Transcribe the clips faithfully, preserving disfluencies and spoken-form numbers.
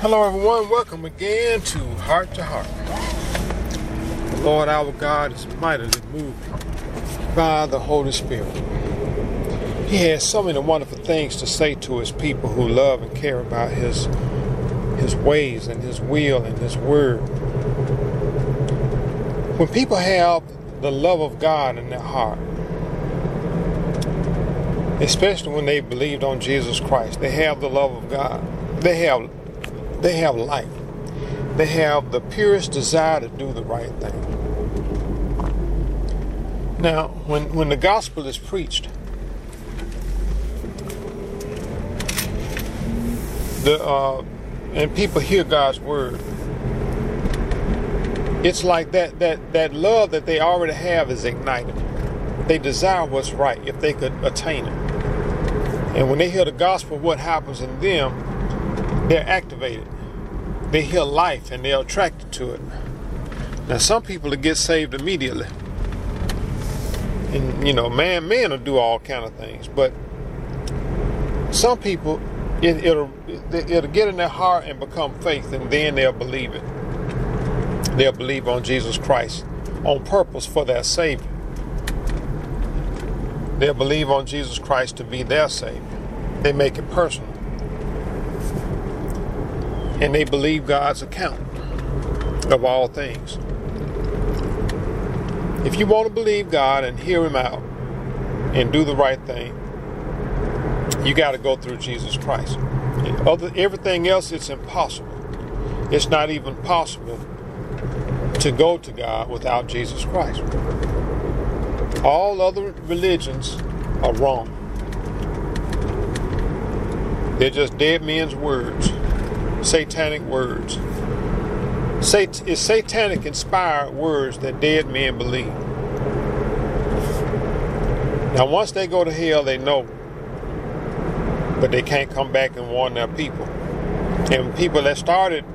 Hello everyone, welcome again to Heart to Heart. The Lord our God is mightily moved by the Holy Spirit. He has so many wonderful things to say to his people who love and care about his, his ways and his will and his word. When people have the love of God in their heart, especially when they believed on Jesus Christ, they have the love of God. They have They have life. They have the purest desire to do the right thing. Now, when, when the gospel is preached, the uh, and people hear God's word, it's like that, that, that love that they already have is ignited. They desire what's right if they could attain it. And when they hear the gospel, what happens in them, they're activated. They hear life and they're attracted to it. Now, some people will get saved immediately. And, you know, man, men will do all kind of things. But some people, it, it'll, it'll get in their heart and become faith, and then they'll believe it. They'll believe on Jesus Christ on purpose for their Savior. They'll believe on Jesus Christ to be their Savior. They make it personal. And they believe God's account of all things. If you want to believe God and hear him out and do the right thing, you got to go through Jesus Christ. Other, everything else, it's impossible. It's not even possible to go to God without Jesus Christ. All other religions are wrong. They're just dead men's words. Satanic words. Sat- it's satanic inspired words that dead men believe. Now, once they go to hell, they know, but they can't come back and warn their people. And people that started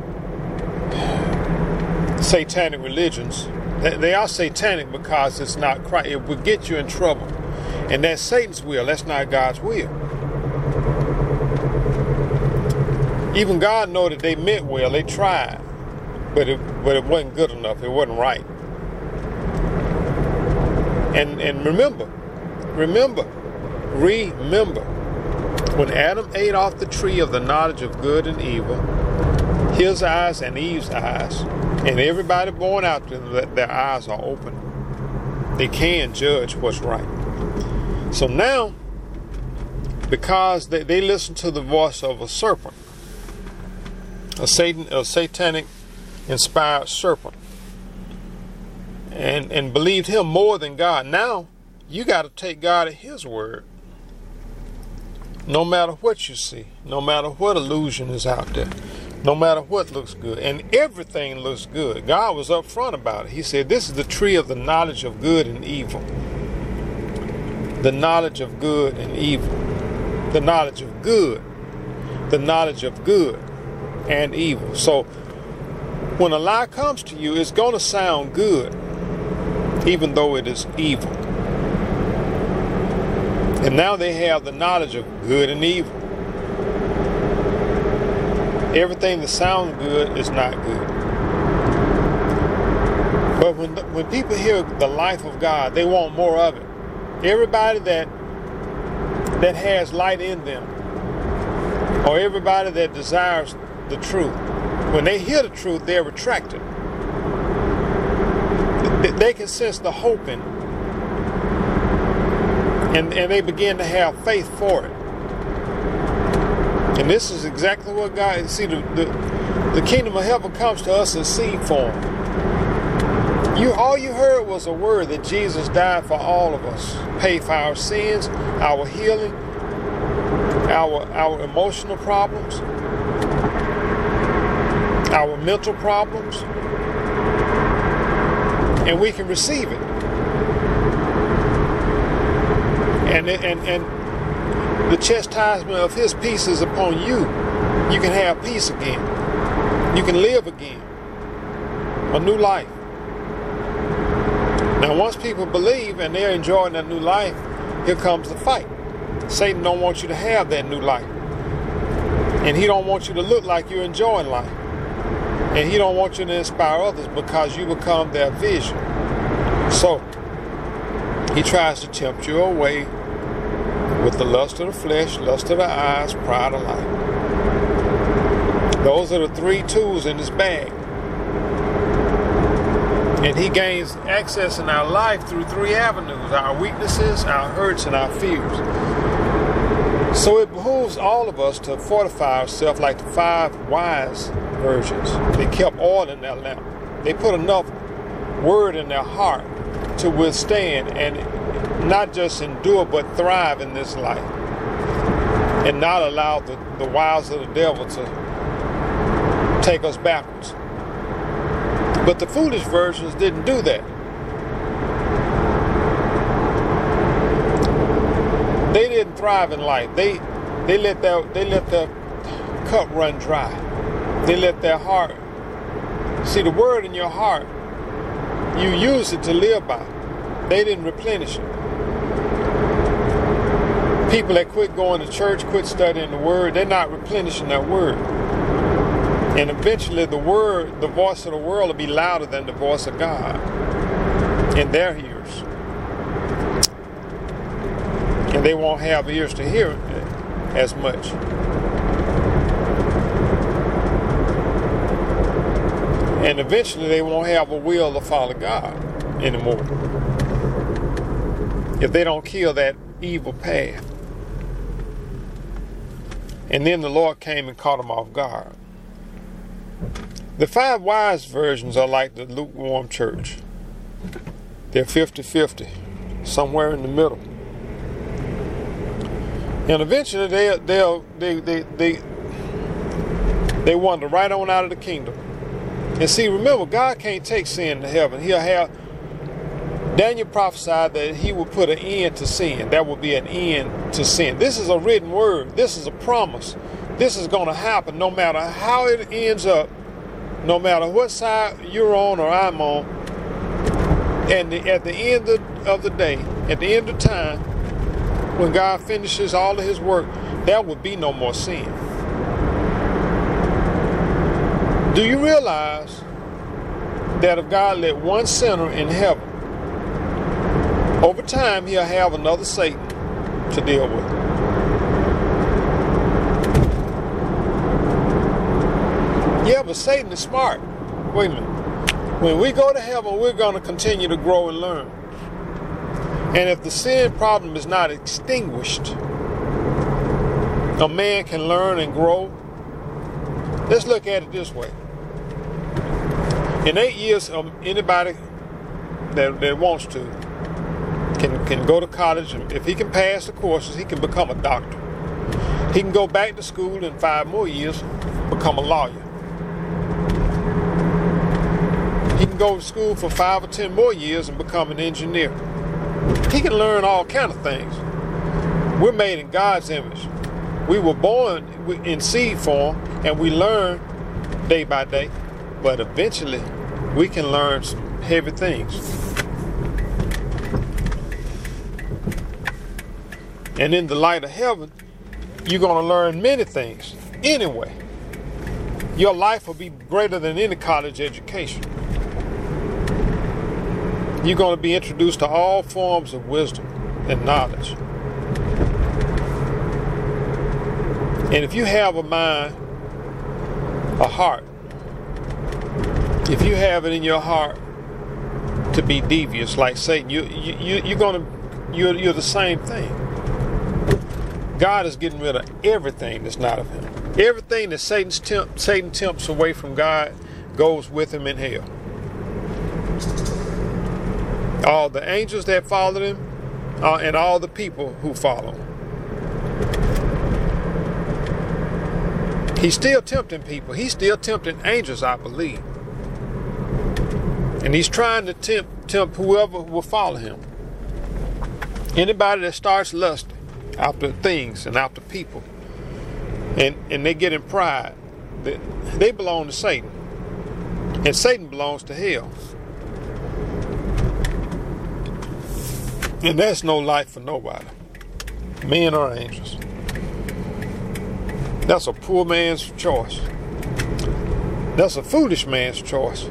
satanic religions, they, they are satanic because it's not Christ. It would get you in trouble, and that's Satan's will. That's not God's will. Even God know that they meant well. They tried, but it but it wasn't good enough. It wasn't right. And and remember, remember, remember, when Adam ate off the tree of the knowledge of good and evil, his eyes and Eve's eyes, and everybody born out to them, their eyes are open. They can judge what's right. So now, because they, they listen to the voice of a serpent, a Satan, a satanic inspired serpent, and and believed him more than God. Now you got to take God at his word, no matter what you see, no matter what illusion is out there, no matter what looks good, and everything looks good. God was upfront about it. He said, this is the tree of the knowledge of good and evil. The knowledge of good and evil. The knowledge of good. The knowledge of good and evil. So when a lie comes to you, it's going to sound good, even though it is evil. And now they have the knowledge of good and evil. Everything that sounds good is not good. But when when people hear the life of God, they want more of it. Everybody that that has light in them, or everybody that desires the truth, when they hear the truth, they're attracted. They can sense the hope in it, and, and they begin to have faith for it. And this is exactly what God, see, the, the, the kingdom of heaven comes to us in seed form. You, all you heard was a word that Jesus died for all of us, paid for our sins, our healing, our, our emotional problems, our mental problems, and we can receive it. And, and, and the chastisement of his peace is upon you. You can have peace again. You can live again. A new life. Now, once people believe and they're enjoying that new life, here comes the fight. Satan don't want you to have that new life. And he don't want you to look like you're enjoying life. And he don't want you to inspire others because you become their vision. So he tries to tempt you away with the lust of the flesh, lust of the eyes, pride of life. Those are the three tools in his bag. And he gains access in our life through three avenues: our weaknesses, our hurts, and our fears. So it behooves all of us to fortify ourselves like the five wise virgins. They kept oil in their lamp. They put enough word in their heart to withstand and not just endure but thrive in this life, and not allow the, the wiles of the devil to take us backwards. But the foolish virgins didn't do that. They didn't thrive in life. They they let their they let their cup run dry. They let their heart. See, the word in your heart, you use it to live by. They didn't replenish it. People that quit going to church, quit studying the word, they're not replenishing that word. And eventually the word, the voice of the world will be louder than the voice of God in their ears. And they won't have ears to hear it as much. And eventually they won't have a will to follow God anymore if they don't kill that evil path. And then the Lord came and caught them off guard. The five wise virgins are like the lukewarm church. They're fifty-fifty, somewhere in the middle. And eventually they'll, they'll, they they they they wander right on out of the kingdom. And see, remember, God can't take sin to heaven. He'll have, Daniel prophesied that he will put an end to sin. That will be an end to sin. This is a written word. This is a promise. This is going to happen no matter how it ends up, no matter what side you're on or I'm on. And the, at the end of, of the day, at the end of time, when God finishes all of his work, there will be no more sin. Do you realize that if God let one sinner in heaven, over time he'll have another Satan to deal with? Yeah, but Satan is smart. Wait a minute. When we go to heaven, we're going to continue to grow and learn. And if the sin problem is not extinguished, a man can learn and grow. Let's look at it this way. In eight years, um, anybody that, that wants to can, can go to college, and if he can pass the courses, he can become a doctor. He can go back to school in five more years, become a lawyer. He can go to school for five or ten more years and become an engineer. He can learn all kinds of things. We're made in God's image. We were born in seed form, and we learn day by day. But eventually, we can learn some heavy things. And in the light of heaven, you're going to learn many things. Anyway, your life will be greater than any college education. You're going to be introduced to all forms of wisdom and knowledge. And if you have a mind, a heart, if you have it in your heart to be devious like Satan, you, you, you, you're going to, you're, you're the same thing. God is getting rid of everything that's not of him. Everything that Satan's temp, Satan tempts away from God goes with him in hell. All the angels that followed him uh, and all the people who follow him. He's still tempting people. He's still tempting angels, I believe. And he's trying to tempt, tempt whoever will follow him. Anybody that starts lusting after things and after people, and, and they get in pride, they, they belong to Satan. And Satan belongs to hell. And that's no life for nobody, men or angels. That's a poor man's choice. That's a foolish man's choice.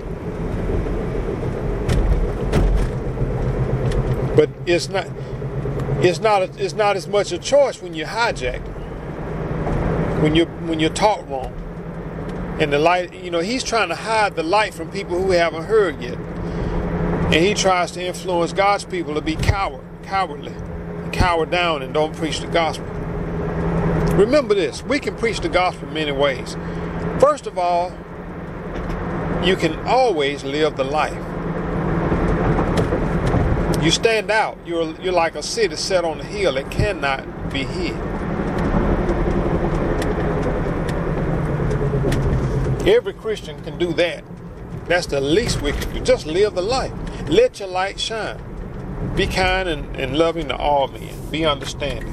But it's not it's not it's not as much a choice when you're hijacked. When you when you're taught wrong. And the light, you know, he's trying to hide the light from people who haven't heard yet. And he tries to influence God's people to be coward, cowardly, cower down and don't preach the gospel. Remember this, we can preach the gospel in many ways. First of all, you can always live the life. You stand out. You're, you're like a city set on a hill that cannot be hid. Every Christian can do that. That's the least we can do. Just live the life. Let your light shine. Be kind and, and loving to all men. Be understanding.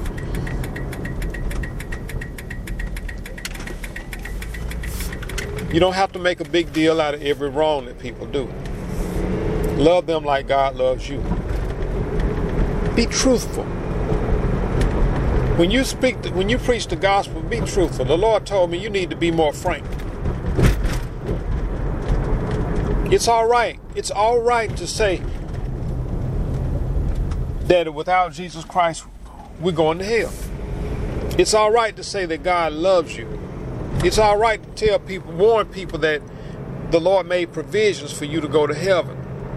You don't have to make a big deal out of every wrong that people do. Love them like God loves you. Be truthful. When you speak, the, when you preach the gospel, be truthful. The Lord told me you need to be more frank. It's all right. It's all right to say that without Jesus Christ, we're going to hell. It's all right to say that God loves you. It's all right to tell people, warn people that the Lord made provisions for you to go to heaven.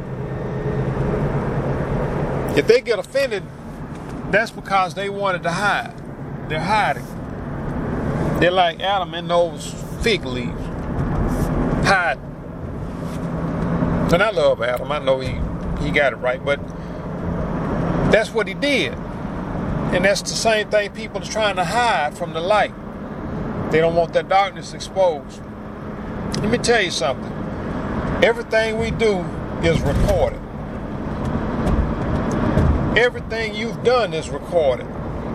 If they get offended, that's because they wanted to hide. They're hiding. They're like Adam in those fig leaves. Hide. And I love Adam. I know he, he got it right, but that's what he did. And that's the same thing people are trying to hide from the light. They don't want that darkness exposed. Let me tell you something. Everything we do is recorded. Everything you've done is recorded.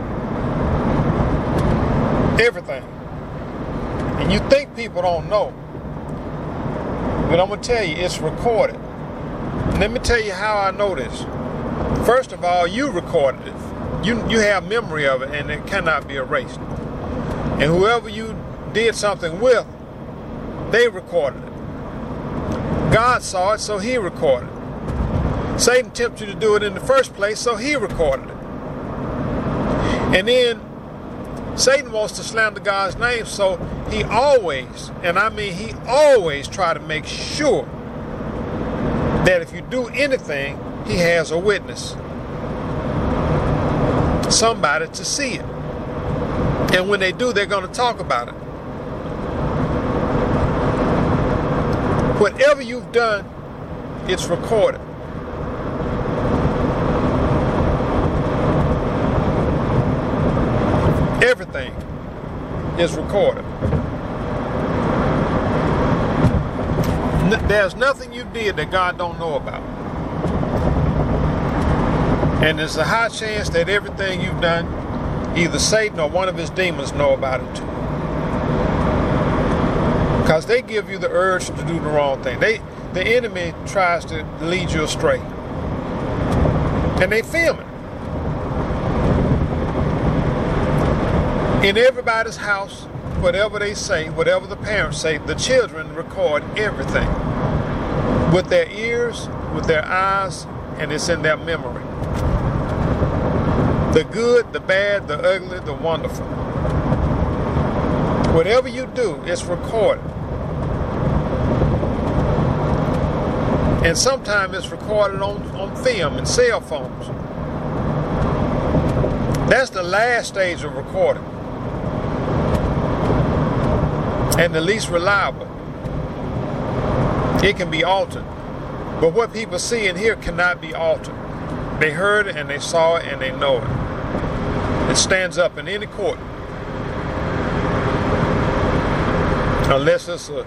Everything. And you think people don't know. But I'm going to tell you, it's recorded. And let me tell you how I know this. First of all, you recorded it. You, you have memory of it, and it cannot be erased. And whoever you did something with, they recorded it. God saw it, so he recorded it. Satan tempted you to do it in the first place, so he recorded it. And then Satan wants to slander God's name, so he always, and I mean he always try to make sure that if you do anything, he has a witness. Somebody to see it. And when they do, they're going to talk about it. Whatever you've done, it's recorded. Everything is recorded. N- there's nothing you did that God don't know about. And there's a high chance that everything you've done, either Satan or one of his demons know about it too. Because they give you the urge to do the wrong thing. They, the enemy tries to lead you astray. And they film it. In everybody's house, whatever they say, whatever the parents say, the children record everything. With their ears, with their eyes, and it's in their memory. The good, the bad, the ugly, the wonderful. Whatever you do, it's recorded. And sometimes it's recorded on, on film and cell phones. That's the last stage of recording. And the least reliable. It can be altered. But what people see and hear cannot be altered. They heard it and they saw it and they know it. It stands up in any court. Unless it's a,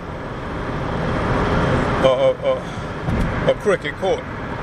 a, a, a, a crooked court.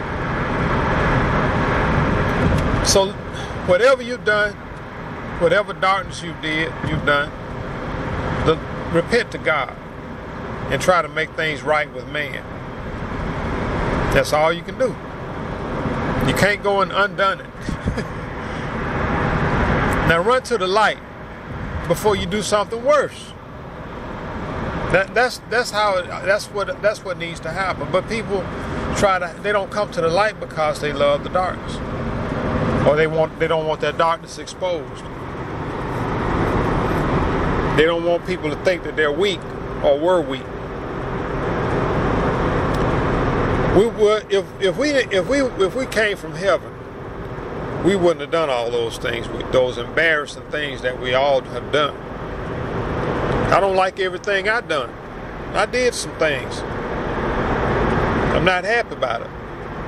So whatever you've done, whatever darkness you did, you've done, the, repent to God and try to make things right with man. That's all you can do. You can't go and undone it. Now run to the light before you do something worse. That, that's that's how it, that's what that's what needs to happen. But people try to they don't come to the light because they love the darkness, or they want they don't want their darkness exposed. They don't want people to think that they're weak or were weak. We were if if we if we if we came from heaven, we wouldn't have done all those things, those embarrassing things that we all have done. I don't like everything I've done. I did some things. I'm not happy about it.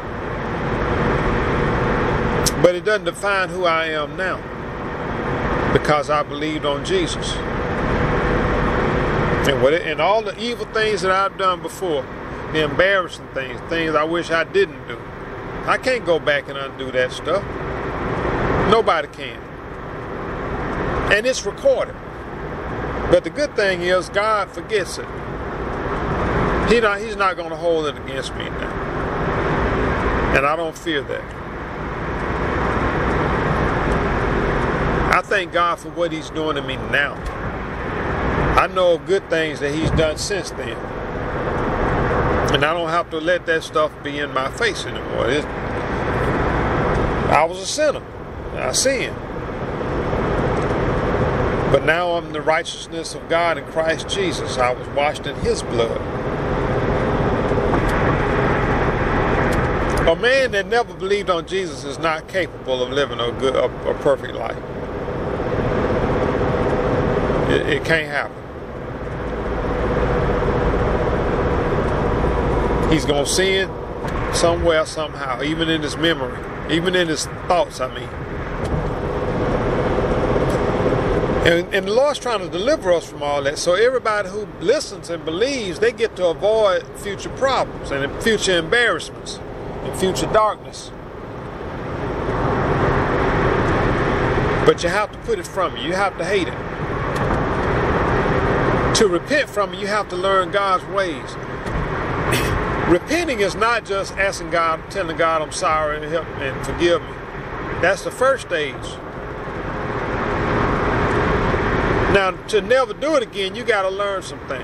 But it doesn't define who I am now, because I believed on Jesus. And, what it, and all the evil things that I've done before, the embarrassing things, things I wish I didn't do, I can't go back and undo that stuff. Nobody can. And it's recorded. But the good thing is God forgets it. He not, he's not going to hold it against me now. And I don't fear that. I thank God for what he's doing to me now. I know of good things that he's done since then. And I don't have to let that stuff be in my face anymore. It's, I was a sinner. I sinned. But now I'm the righteousness of God in Christ Jesus. I was washed in his blood. A man that never believed on Jesus is not capable of living a good, a, a perfect life. It, it can't happen. He's going to sin somewhere, somehow, even in his memory, even in his thoughts, I mean. And, and the Lord's trying to deliver us from all that. So everybody who listens and believes, they get to avoid future problems and future embarrassments and future darkness. But you have to put it from you. You have to hate it. To repent from it, you have to learn God's ways. Repenting is not just asking God, telling God I'm sorry and help and forgive me. That's the first stage. Now, to never do it again, you got to learn some things.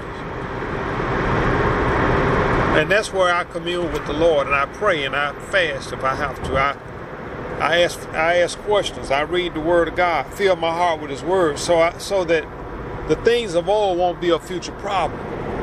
And that's where I commune with the Lord, and I pray and I fast if I have to. I I ask I ask questions. I read the Word of God, fill my heart with his word, so I, so that the things of old won't be a future problem.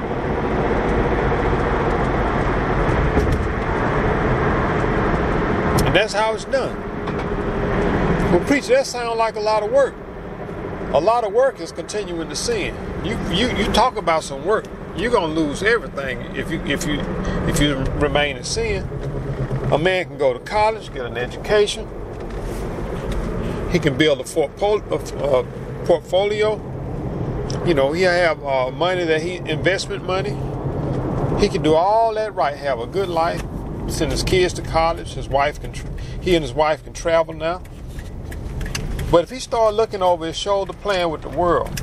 And that's how it's done. Well, preacher, that sounds like a lot of work. A lot of work is continuing to sin. You you you talk about some work. You're gonna lose everything if you if you if you remain in sin. A man can go to college, get an education. He can build a portfolio. You know, he have uh, money that he investment money. He can do all that right. Have a good life. Send his kids to college. His wife can. He and his wife can travel now. But if he start looking over his shoulder, playing with the world,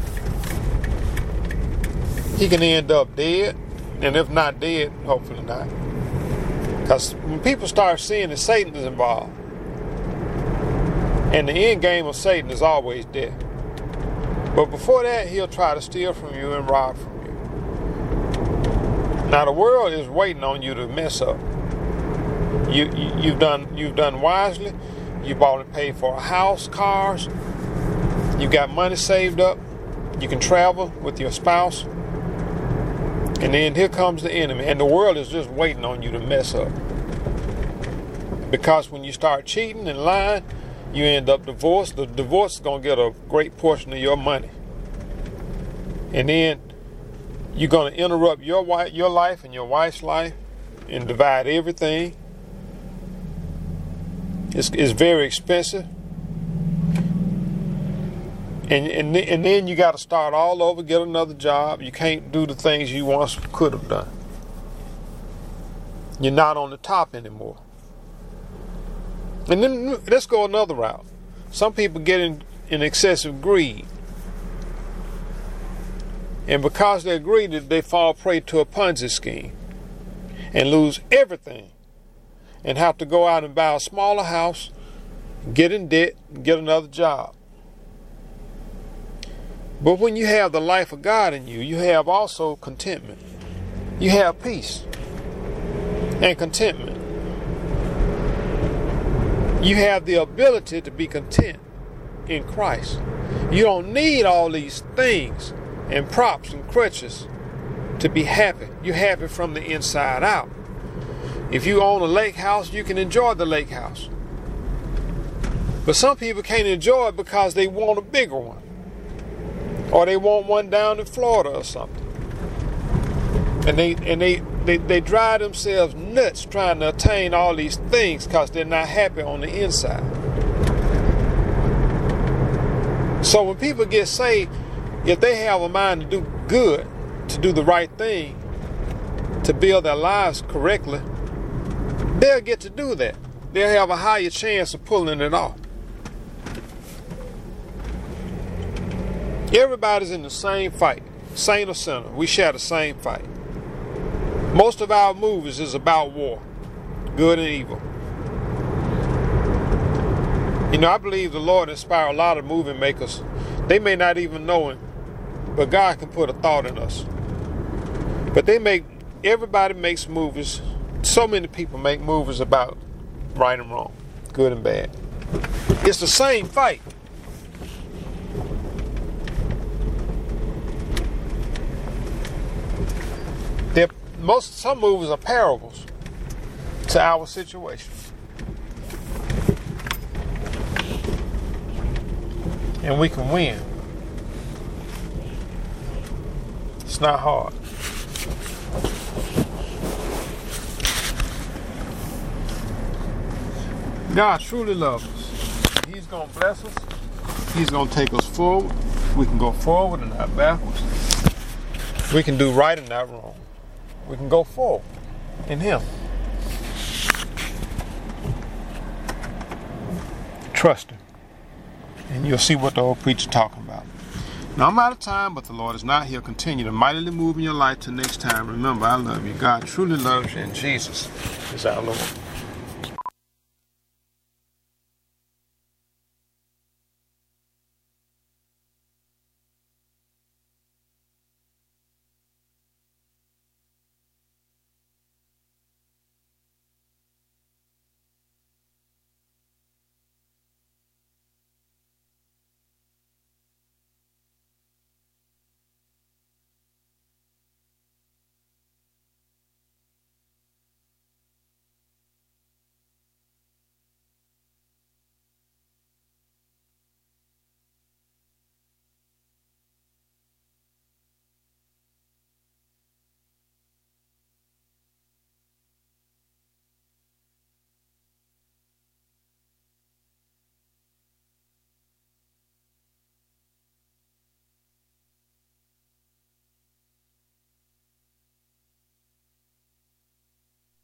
he can end up dead, and if not dead, hopefully not. Because when people start seeing that Satan is involved, and the end game of Satan is always death. But before that, he'll try to steal from you and rob from you. Now the world is waiting on you to mess up. You, you you've done you've done wisely. You bought and paid for a house, cars. You got money saved up. You can travel with your spouse. And then here comes the enemy. And the world is just waiting on you to mess up. Because when you start cheating and lying, you end up divorced. The divorce is going to get a great portion of your money. And then you're going to interrupt your wife, your life and your wife's life and divide everything. It's, it's very expensive. And, and, and then you got to start all over, get another job. You can't do the things you once could have done. You're not on the top anymore. And then let's go another route. Some people get in, in excessive greed. And because they're greedy, they fall prey to a Ponzi scheme and lose everything. And have to go out and buy a smaller house, get in debt, and get another job. But when you have the life of God in you, you have also contentment. You have peace and contentment. You have the ability to be content in Christ. You don't need all these things and props and crutches to be happy. You're happy from the inside out. If you own a lake house, you can enjoy the lake house. But some people can't enjoy it because they want a bigger one. Or they want one down in Florida or something. And they and they, they, they drive themselves nuts trying to attain all these things because they're not happy on the inside. So when people get saved, if they have a mind to do good, to do the right thing, to build their lives correctly, they'll get to do that. They'll have a higher chance of pulling it off. Everybody's in the same fight, saint or sinner. We share the same fight. Most of our movies is about war, good and evil. You know, I believe the Lord inspired a lot of movie makers. They may not even know Him, but God can put a thought in us. But they make, everybody makes movies. So many people make movies about right and wrong, good and bad. It's the same fight. They're, most some movies are parables to our situation. And we can win. It's not hard. God truly loves us. He's going to bless us. He's going to take us forward. We can go forward and not backwards. We can do right and not wrong. We can go forward in Him. Trust Him. And you'll see what the old preacher's talking about. Now, I'm out of time, but the Lord is not. He'll continue to mightily move in your life till next time. Remember, I love you. God truly loves you, and Jesus is our Lord.